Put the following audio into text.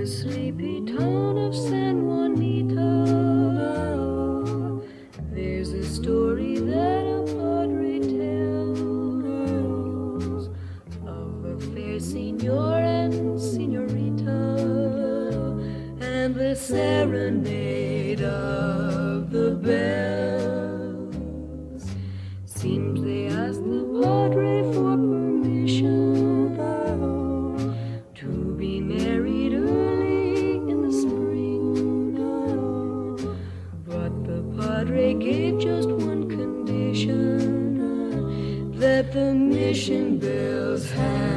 the sleepy town of San Juanito, there's a story that a padre tells of a fair senor and senorita, and the serenade of the bells. Seems they asked the padre for permission to be married early in the spring, but the padre gave just one condition, that the mission bells had